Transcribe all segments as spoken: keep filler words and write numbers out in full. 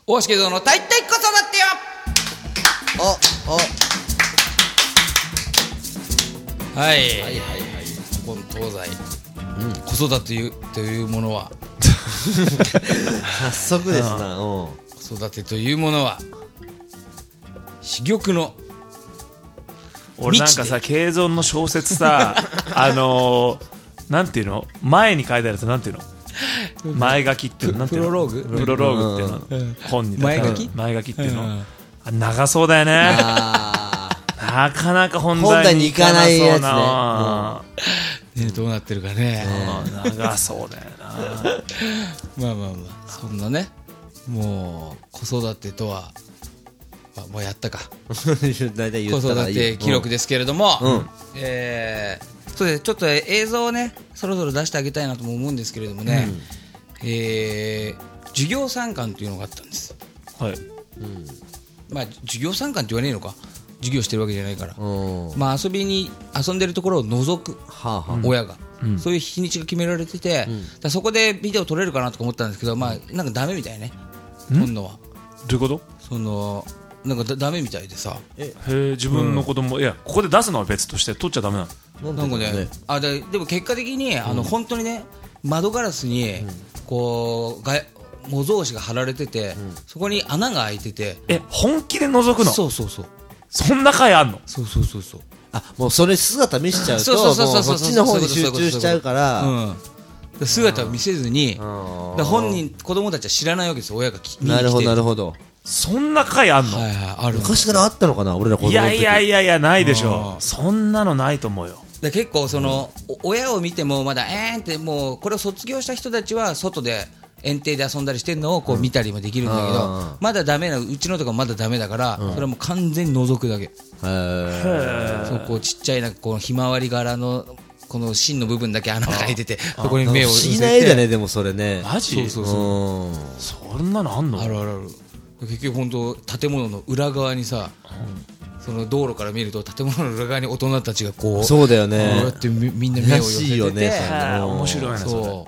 大橋家の大体子育てよ。 おおはい、はいはいはいはい、 この東西、うん、子育てというというものは早速ですな。 子育てというものは珠玉の俺なんかさ、慶存の小説さあのー、なんていうの、前に書いてあるやつなんていうの、前書きっていうの、なんていうの、 プロローグプロローグっていうの、うん、本に前書き前書きっていうの、 うん、 あ長そうだよね。 あなかなか本題に行かないやつね。 ね、どうなってるかね。 長そうだよな。 まあまあまあ、そんなね、もう子育てとは、まあ、もうやったか大体言子ったらいい。 育て記録ですけれども、 うん、 えー、そうでちょっと映像をねそろそろ出してあげたいなとも思うんですけれどもね、うん、えー、授業参観というのがあったんです。 はい、うん、 まあ授業参観って言わねえのか、授業してるわけじゃないから、 うん、 まあ遊びに遊んでるところを覗く、はあはあ、親が、うん、そういう日にちが決められてて、うん、だそこでビデオ撮れるかなとか思ったんですけど、まあなんかダメみたいね、撮るのは。 どういうこと？そのなんかだダメみたいでさ。 えへ自分の子供、うん、いやここで出すのは別として撮っちゃダメなの。 なんかね、あででも結果的に、うん、あの本当にね窓ガラスに、うん、こうが模造紙が貼られてて、うん、そこに穴が開いてて。 え本気で覗くの？ そうそうそう。 そんな回あんの？ そうそうそうそう。 あもうそれ姿見せちゃうともうそっちの方に集中しちゃうから。 うん、姿を見せずに、だ本人子供たちは知らないわけですよ、親が見に来て。 なるほどなるほど。 そんな回あんの？ はいはい、ある。 昔からあったのかな、俺ら子供の時。 いやいやいやいやないでしょ。そんなのないと思うよ。 で結構その、うん、親を見てもまだえーんってもうこれを卒業した人たちは外で園庭で遊んだりしてるのをこう見たりもできるんだけど、うん、まだダメな、うちのとかまだダメだから、うん、それはもう完全に覗くだけ。へー。そうこうちっちゃいなんかこうひまわり柄のこの芯の部分だけ穴が開いてて、そこに目を不思議な絵だね。でもそれね。 マジ？ そうそうそう。 そんなのあんの？ あるあるある。結局本当建物の裏側にさ、うん、その道路から見ると建物の裏側に大人たちがこう、 そうだよね、 こうやって み, みんな目を寄せてて、 よね、 面白いな。 そう、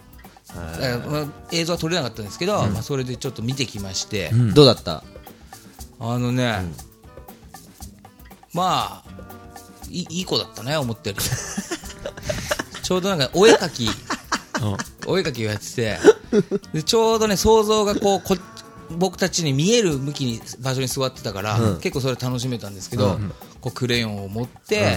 まあ、映像は撮れなかったんですけど、うん、まあ、それでちょっと見てきまして、 うん、どうだった？ あのね、うん、まあい い, いい子だったね、思ってるちょうどなんかお絵描きお絵描きをやってて、でちょうどね想像がこうこ僕たちに見える向きに場所に座ってたから、うん、結構それ楽しめたんですけど、うん、こうクレヨンを持って、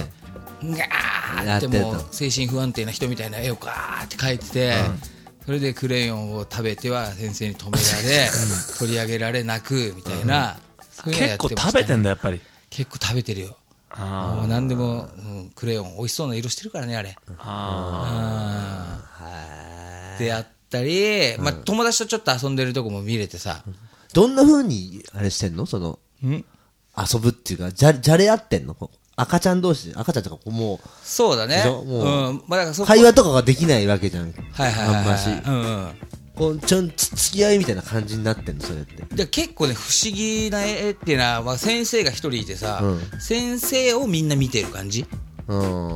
うん、ガーってもう精神不安定な人みたいな絵をガーって描いてて、うん、それでクレヨンを食べては先生に止められ、うん、取り上げられ泣くみたいな、 うん、そういうのやってましたね。結構食べてんだやっぱり。結構食べてるよ。あもう何でも、うん、クレヨン美味しそうな色してるからねあれ。ああであったり、まあ、友達とちょっと遊んでるとこも見れてさ、うん、 どんな風にあれしてんの、そのん遊ぶっていうか、じゃじゃれ合ってんの、赤ちゃん同士、赤ちゃんとかもうそうだね、もう、 うん、まあ、だからそこ会話とかができないわけじゃん。 はいはいはい、はい、あんまし、うんうん、 こうちょん付き合いみたいな感じになってんのそれって。 で結構ね不思議な絵っていうのは、まあ、先生が一人いてさ、うん、先生をみんな見てる感じ、うん、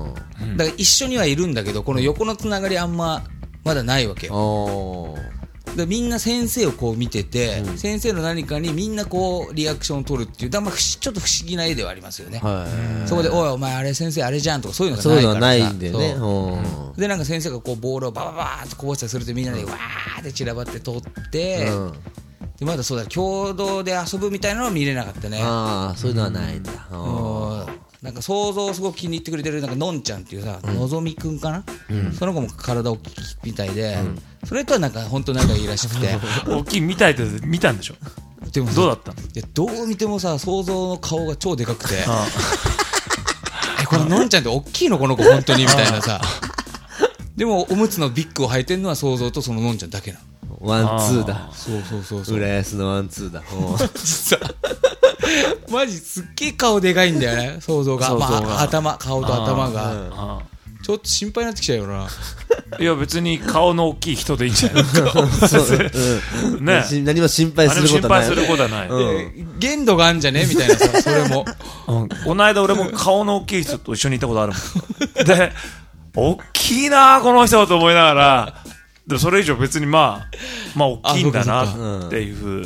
だから一緒にはいるんだけどこの横のつながりあんままだないわけよ。でみんな先生をこう見てて、うん、先生の何かにみんなこうリアクションを取るっていう、だからまあちょっと不思議な絵ではありますよね。そこでおいお前あれ先生あれじゃんとかそういうのがないからさ、 そういうのはないんでね。 うん、でなんか先生がこうボールをバババーってこぼしたりするとみんなでわーって散らばって取って、うん、でまだそうだ共同で遊ぶみたいなのは見れなかったね。 ああそういうのはないんだ。 うん、なんか想像をすごく気に入ってくれてるなんかのんちゃんっていうさ、うん、のぞみくんかな、うん、その子も体大きいみたいで、うん、それとはなんか本当仲いいらしくて大きいみたいって見たんでしょ。でもどうだったの？いやどう見てもさ想像の顔が超でかくてああえこののんちゃんって大きいのこの子本当にみたいなさでもおむつのビッグを履いてるのは想像とそののんちゃんだけなの。 ワンツーだ。 そうそうそうそう。 浦安のワンツーだ。 実はマジすっげえ顔でかいんだよね想像が。まあ頭顔と頭が、うん、ちょっと心配になってきちゃうよな。 いや別に顔の大きい人でいいんじゃないうん、ね、何も心配することはない。 心配することはない、 うん、限度があるんじゃねみたいなさそれも、 うん、この間俺も顔の大きい人と一緒にいたことあるもんで大きいなこの人と思いながらでもそれ以上別にまあまあ大きいんだなっていう風。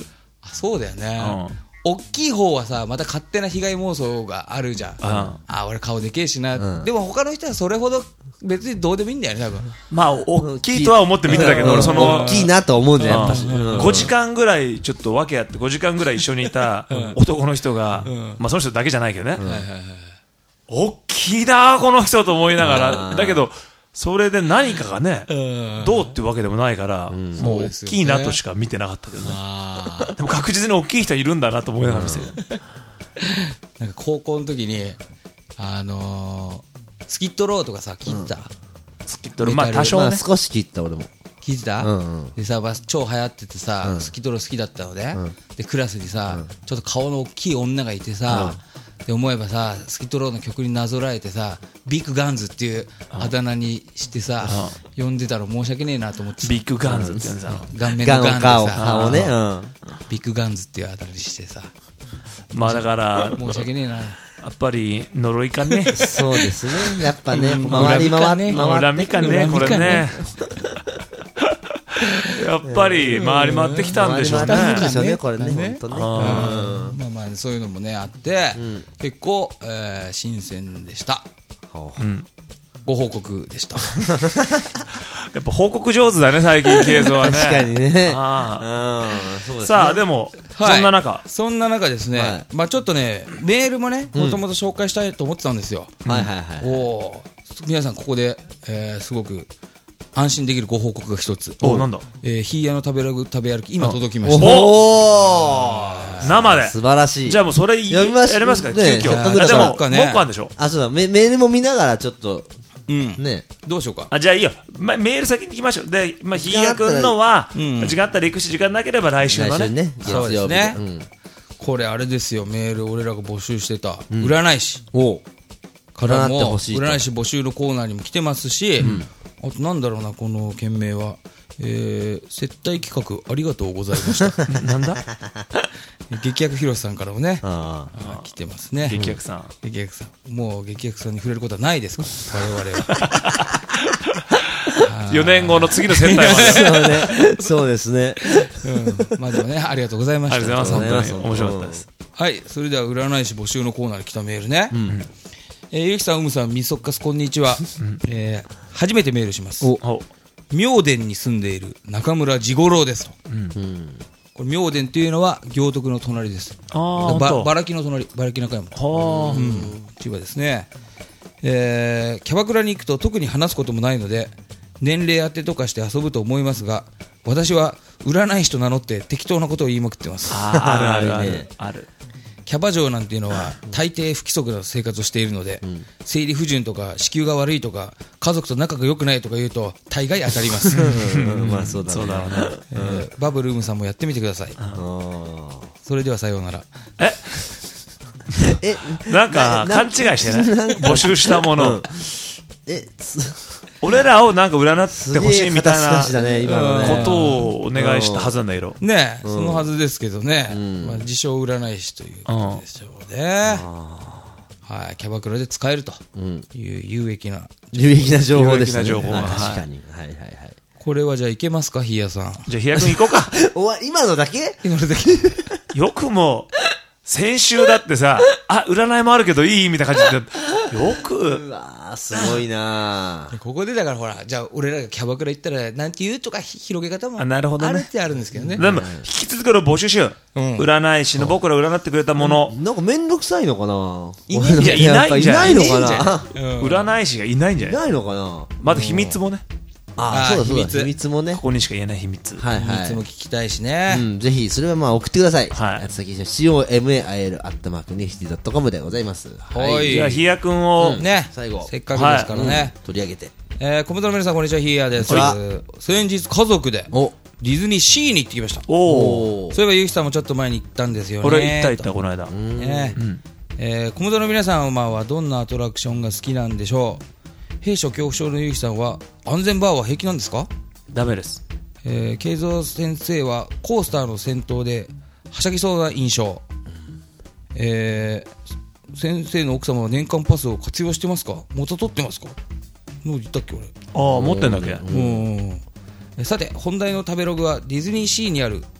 そうだよね、 うん、 大きい方はさまた勝手な被害妄想があるじゃん、うん、あ俺顔でけえしな、うん、でも他の人はそれほど別にどうでもいいんだよね多分。 まあ大きいとは思って見てたけど、うん、俺その大きいなと思うんだよやっぱし、 うん、ごじかんぐらいちょっと訳あってごじかんぐらい一緒にいた男の人が、うん、まあその人だけじゃないけどね、うん、大きいなこの人と思いながら、だけどそれで何かがね、うん、どうっていうわけでもないから、うん、もう大きいなとしか見てなかったけどね、うん、でも確実に大きい人いるんだなと思いながら見て、うん、 なんか高校の時にあのースキットローとかさ切った、うん、 スキットローまあ多少ね、まあ、 少し切った俺も聞いてた、 うんうん、 でさ超流行っててさ、うん、スキットロー好きだったので、うん、でクラスにさ、うん、ちょっと顔の大きい女がいてさ、うん、で思えばさスキットローの曲になぞらえてさビッグガンズっていうあだ名にしてさ、うん、呼んでたら申し訳ねえなと思ってビッグガンズって言うんだ顔面のガンでさ顔ね、うん、 ビッグガンズっていうあだ名にしてさまあだから申し訳ねえなやっぱり呪いかねそうですねやっぱね回り回って恨みかねこれねやっぱり回り回ってきたんでしょうね回り回ってきたんでしょうねこれね本当ねあまあまあそういうのもねあって、うん、結構、えー、新鮮でした、うん、ご報告でしたやっぱ報告上手だね最近ケイゾはね確かにねああそうですねさあでも、はい、そんな中そんな中ですね、はい、まあちょっとねメールもねもともと紹介したいと思ってたんですよ、 うん、はいはいはいお皆さんここで、えー、すごく安心できるご報告が一つおなんだ、 えー、ヒーヤの食べ歩食べ歩き今届きましたおお生で素晴らしいじゃあもうそれやりますやりますか急遽、ね、でももう一個あるんでしょあそうだ メ, メールも見ながらちょっとうんね、 どうしようかあじゃあいいよ、ま、メール先に行きましょうで、まあ、ひーやくんのは、うん、時間あったら行くし時間なければ来週のね、 ねそうですね、うん、これあれですよメール俺らが募集してた、うん、占い師からも占い師募集のコーナーにも来てますし、うん、あとなんだろうなこの件名は、えー、接待企画ありがとうございましたなんだ激薬広さんからもねああ来てますね激薬さん、 うん、激薬さんもう激薬さんに触れることはないですから我々はよねんごの次の接待までそうねそうですね、 うん、まあでもねありがとうございましたありがとうございます本当に面白かったです、 はいそれでは占い師募集のコーナーに来たメールね、うんえー、ゆきさんうむさんみそっかすこんにちは、うんえー、初めてメールします妙典に住んでいる中村地五郎ですと、うんうんこれ妙典っていうのは行徳の隣ですあばばらきの隣ばらき中山は、うん、千葉ですね、えー、キャバクラに行くと特に話すこともないので年齢当てとかして遊ぶと思いますが私は占い師と名乗って適当なことを言いまくってますああるあるあるあるキャバ嬢なんていうのは大抵不規則な生活をしているので、うん、生理不順とか子宮が悪いとか家族と仲が良くないとか言うと大概当たりますまあそうだろうね、 えー、バブルームさんもやってみてくださいそれではさようならええなんか勘違いしてね募集したもの、うん、え俺らをなんか占ってほしいみたいなことをお願いしたはずなんだけどねえ、うん、そのはずですけどね、うんまあ、自称占い師ということでしょうね、うん、はい、キャバクラで使えるという有益な有益な情報でしたね。 確かに、はいはいはいはい。 これはじゃあいけますか、ヒヤさん。 じゃあヒヤ君行こうかおわ今のだけ今のだけよくも先週だってさあ占いもあるけどいいみたいな感じでよくうわーすごいなここでだからほらじゃあ俺らがキャバクラ行ったらなんて言うとか広げ方もあるってあるんですけどね。 でも引き続きの募集しよう、うん、占い師の僕ら占ってくれたもの、 うん、なんかめんどくさいのかないやいないんじゃないいないのかな、 うん、占い師がいないんじゃないいないのかなまず秘密もねああ、そうだそうだ、秘密もね。 ここにしか言えない秘密。 はいはい。 秘密も聞きたいしね。 うん、ぜひ、それはまあ送ってください。 はい。 先に シーオーエムエーアイエル アットマークネヒティドットコム でございます。 はい。じゃあ、ヒヤ君を、 ね、 最後。 せっかくですからね。 取り上げて。 えー、コメントの皆さん、こんにちは、ヒヤです。先日、家族で、ディズニーシーに行ってきました。 おお。そういえば、ゆきさんもちょっと前に行ったんですよね。 俺行った行った、この間。 ね。えー、コメントの皆さんはどんなアトラクションが好きなんでしょう。兵所恐怖症のゆきさんは、安全バーは平気なんですか？ ダメです。 えー、慶三先生はコースターの先頭ではしゃぎそうな印象、えー、先生の奥様は年間パスを活用してますか？元取ってますか？もう言ったっけ俺。 ああ持ってんだっけ。 うん。さて本題の食べログはディズニーシーにある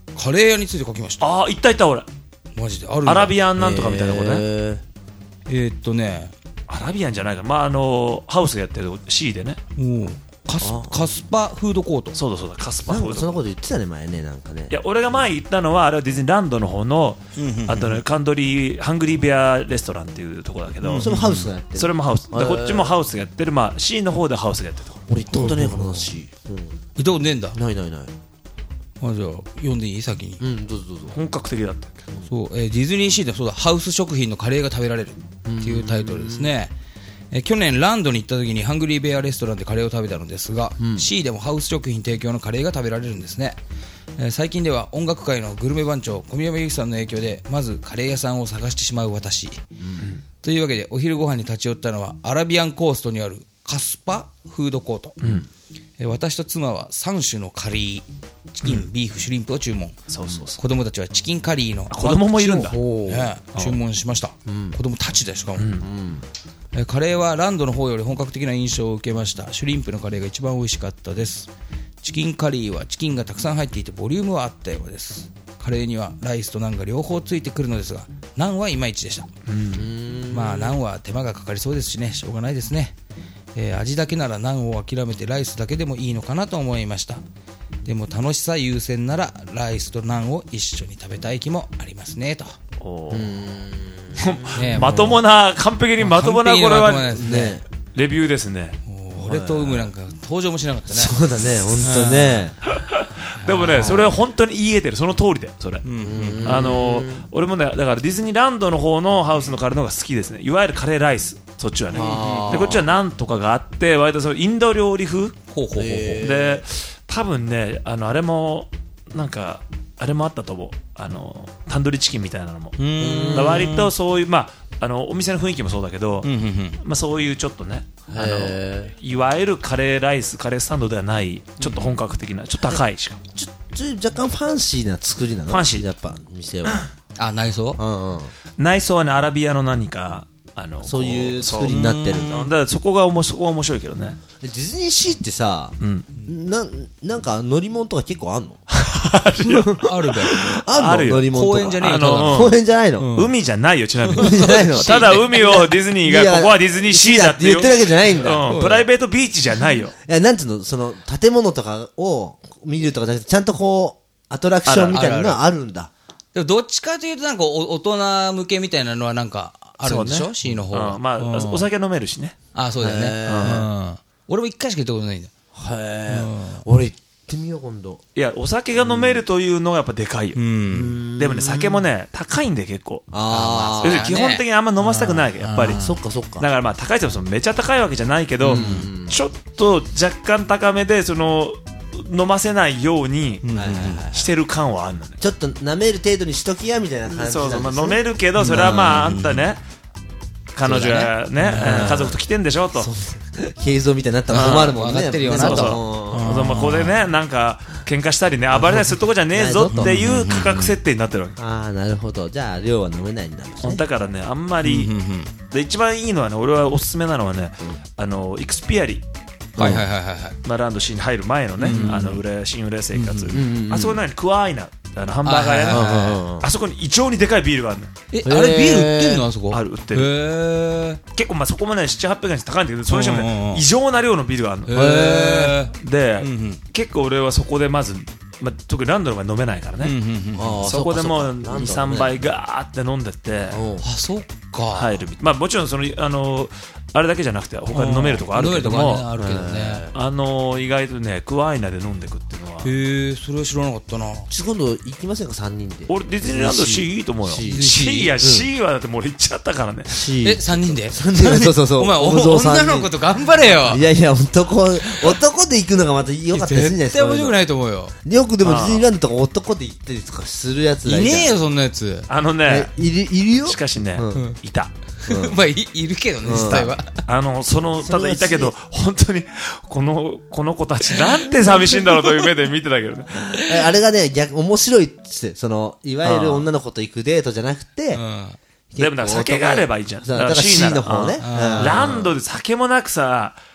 カレー屋について書きました。 ああ、行った行った俺。 マジであるんだ。 アラビアンなんとかみたいなことね。 ええー、っとねアラビアンじゃないか、まああのハウスがやってる C でね。 もうカスカスパフードコート。 そうだそうだ、カスパー、 フード。 なんかそんなこと言ってたね前ね、なんかね。 いや俺が前行ったのはあれはディズニーランドの方の、あとねカントリーハングリーベアレストランっていうところだけど、 それもハウスがやってる。 それもハウスで、こっちもハウスがやってる、まあ C の方でハウスがやってるとこ俺行ったことねえからなし、うん、 行ったことねえんだ。 ないないない。 あ、じゃあ読んでいい先に。 うん、どうぞどうぞ。 本格的だったっけ。 そう、えーディズニーシーでそうだ、ハウス食品のカレーが食べられるっていうタイトルですね。えー去年ランドに行った時にハングリーベアレストランでカレーを食べたのですが、C でもハウス食品提供のカレーが食べられるんですね。えー最近では音楽界のグルメ番長小宮山由紀さんの影響でまずカレー屋さんを探してしまう私、というわけでお昼ご飯に立ち寄ったのはアラビアンコーストにあるカスパフードコート、えー私と妻はさん種のカリー、チキン、ビーフ、シュリンプを注文。 そうそうそう。 子供たちはチキンカリーの子供もいるんだね、注文しました、子供たちでしかも、えーカレーはランドの方より本格的な印象を受けました。シュリンプのカレーが一番美味しかったです。チキンカリーはチキンがたくさん入っていてボリュームはあったようです。カレーにはライスとナンが両方ついてくるのですが、ナンはいまいちでした。まあナンは手間がかかりそうですしね、しょうがないですね。えー味だけならナンを諦めてライスだけでもいいのかなと思いました。でも楽しさ優先ならライスとナンを一緒に食べたい気もありますねと。 おーねまともな、完璧にまともな、これは完璧にまともなやつねね、 レビューですね。 俺とウムなんか登場もしなかったね。 そうだね、ほんとね。 でもね、それは本当に言い得てる、その通りだよ、それ。あの俺もね、だからディズニーランドの方のハウスのカレーの方が好きですね。いわゆるカレーライス、そっちはね。でこっちはなんとかがあって、割とそのインド料理風ほうほうほうほう。 で、多分ね、あのあれもなんかあれもあったと思う。あのタンドリーチキンみたいなのも。だから割とそういう、まああのお店の雰囲気もそうだけど、まあそういうちょっとね、あのいわゆるカレーライス、カレースタンドではないちょっと本格的な、ちょっと高いしかも。 ちょちょ若干ファンシーな作りなの。 ファンシーやっぱ店は。 あ、内装うんうん。 内装はね、アラビアの何かあのそういう作りになってるんだ。 だからそこがおもそこは面白いけどね。 ディズニーシーってさ、 うん、 ななんか乗り物とか結構あんの？ あるだよ。 あんのあるよ乗り物とか。 公園じゃねえよあの公園じゃないの？ 海じゃないよ、ちなみに。 じゃないの？ ただ海をディズニーが、 いやここはディズニーシーだって言ってるわけじゃないんだ。 うん、プライベートビーチじゃないよ。 いや、なんていうの、その、建物とかを見るとかじゃなくて、ちゃんとこう、アトラクションみたいなのがあるんだ。 でもどっちかというとなんかお大人向けみたいなのはなんかあるんでしょ、 そうね C の方は。 うん、まあ、 うんお酒飲めるしね。 あ、そうだよね。 へうん俺も一回しか行ったことないんだよ。 へえ。俺行ってみよう、今度。 いや、お酒が飲めるというのがやっぱでかいよ。 うん。 でもね、酒もね、高いんで結構。 あ要するに基本的にあんま飲ませたくない、やっぱり。 あ、そっかそっか。 だからまあ高いって言ってもめちゃ高いわけじゃないけど、ちょっと若干高めで、その、飲ませないようにしてる感はあるのね。 ちょっと舐める程度にしときや、みたいな感じなんですね。 そうそう、まあ飲めるけど、それはまああんたね、彼女やね、家族と来てんでしょと。 映像みたいになったら困るもんね。 分かってるよなとそうそう。そうまあここでね、なんか喧嘩したりね、暴れたりするとこじゃねえぞっていう価格設定になってるわけ。 ああ、なるほど。じゃあ、量は飲めないんだね。 だからね、あんまり、で一番いいのはね、俺はおすすめなのはね、あのイクスピアリはいはいはいはいはい。 まあ、ランド C に入る前のね、あの浦新浦生活、あそこにクワアイナ、あのハンバーガー屋ね、 はいはいはいはいあそこに異常にでかいビールがあるの。 え、あれビール売ってんのあそこ。 ある、売ってる。 へ結構まあそこもね、ななひゃくはっぴゃくえん高いんだけど、それにしてもうんうんうんね、異常な量のビールがあるの。 え。へで、 んうん結構俺はそこでまず、まあ、特にランドの方が飲めないからね、 うんうんうん。 あーそこでもうっかっかに、さんばいガーって飲んでってうんあ、そっか。 入る。まあもちろんその、あの、あれだけじゃなくて他に飲めるとこあるけど飲めるとこも、 はねあるけどね。 あの、意外とね、クワアイナで飲んでくっていうのは、 へえ、それは知らなかったな。 ちょ今度行きませんか、さんにんで。 俺ディズニーランド C いいと思うよ。 C C や C はだってもう俺行っちゃったからね。 え、三人でさんにんでそうそうそう。 お前、おお像さんに女の子と頑張れよ。 いやいや、男、男で行くのがまた良かったりするんじゃないですか。 絶対面白くないと思うよ。 よくでもディズニーランドとか男で行ったりとかするやつらいたいねえよ、そんなやつ。 あのえね、 いる、いるよ。 しかしね、 うんいた。 まあ、いいるけどね、実際は。 あの、その、ただいたけど、本当に、この、この子たちなんて寂しいんだろうという目で見てたけどね。 えあれがね、逆、面白いっつって、その、いわゆる女の子と行くデートじゃなくて、 うん。 でもなんか酒があればいいじゃん。 そうだから C の方ね。 うんランドで酒もなくさ、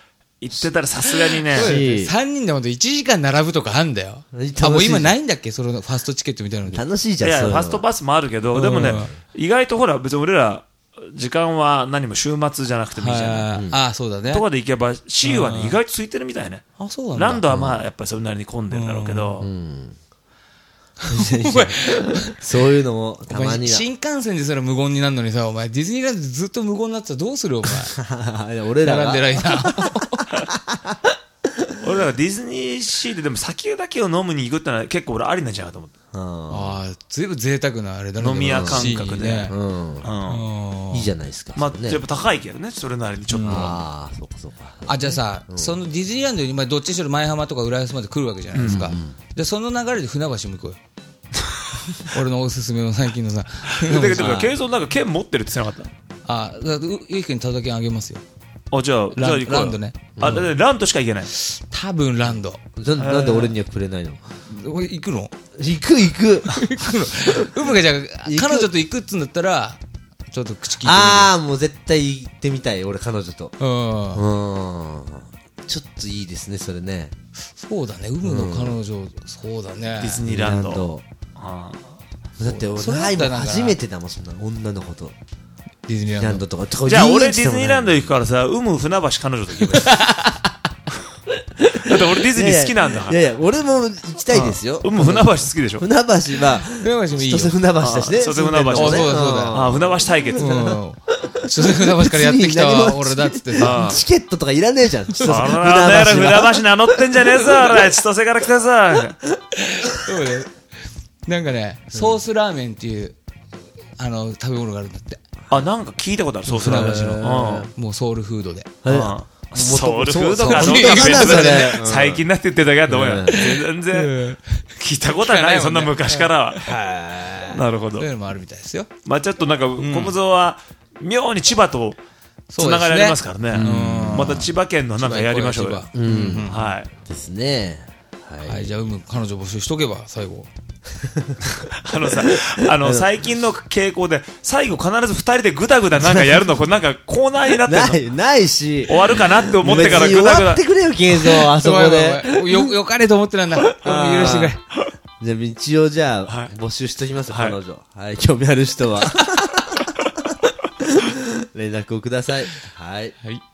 行ってたらさすがにね。 さんにんでほんといちじかん並ぶとかあんだよ。あ、もう今ないんだっけそのファストチケットみたいなので。 楽しいじゃん。 いや、ファストパスもあるけど、でもね、意外とほら、別に俺ら、時間は何も週末じゃなくてもいいじゃない。 ああ、そうだね。 とかで行けば、シーはね、意外と空いてるみたいね。 あ、そうなんだ。 ランドはまあ、やっぱりそれなりに混んでるんだろうけど。 そういうのも、たまには。 新幹線でそれ無言になるのにさ、お前、ディズニーランドでずっと無言になってたらどうするお前。 俺らが。 並んでる間。 俺らがディズニーシーででも酒だけを飲むに行くってのは結構俺ありなんじゃないかと思って。 ああ、ずいぶん贅沢なあれだね。 飲み屋感覚で。 いいじゃないですか。 まあ、やっぱ高いけどね、それなりにちょっと。 ああ、そうかそうか。 あ、じゃあさ、そのディズニーランドに、まあ、どっちにしろ前浜とか浦安まで来るわけじゃないですか。で、その流れで船橋も行こうよ。俺のおすすめの最近のさ。 だけど、ケイソンなんか剣持ってるって言ってなかった？ あ、ゆうきくんにただけあげますよ。 あ、じゃあ、じゃあ行こう。 ランドね。 あ、ランドしか行けない。 多分ランド。 なんで俺にはくれないの？ 行くの？ 行く行く。 行くの。うむがじゃあ、彼女と行くっつうんだったら、ちょっと口聞いてみる。 ああ、もう絶対行ってみたい、俺彼女と。 うん。 うん。ちょっといいですね、それね。 そうだね、うむの彼女、そうだね。 ディズニーランド。 だって俺、ライブ初めてだもん、そんな女の子と。 ディズニーランドとか。 じゃあ俺ディズニーランド行くからさ、うむ船橋彼女と行けばいい。だって俺ディズニー好きなんだから。 いやいや、俺も行きたいですよ。 うむ船橋好きでしょ。 船橋は、 船橋もいいよ。 千歳船橋だしね。 千歳船橋。 そうだそうだ。あ、船橋対決。 千歳船橋からやってきたわ、俺だっつってさ。 チケットとかいらねえじゃん。 千歳船橋。船橋名乗ってんじゃねえぞ、俺。千歳から来たさ。 そうね。なんかね、ソースラーメンっていう、あの、食べ物があるんだって。 あ、なんか聞いたことある、ソースラーメンの。 もうソウルフードで。 ソウルフードかどうか最近なって言ってるだけだと思うよ。全然、聞いたことはない、そんな昔からは。なるほど。 そういうのもあるみたいですよ。 まあちょっとなんか、小武蔵は、妙に千葉と、つながりありますからね。また千葉県のなんかやりましょうよ。 はい。ですね。 はい、じゃあ、うむ、彼女募集しとけば、最後。 あのさ、あの、最近の傾向で、最後必ず二人でグダグダなんかやるの、これなんかコーナーになってるのない、ないし。 終わるかなって思ってからグダグダ。終わってくれよ、ケイゾー、あそこで。 よ、よかれと思ってなんだ。許してくれ。 じゃあ、一応じゃあ、募集しときますよ、彼女。はい、興味ある人は。連絡をください。はい。 はい。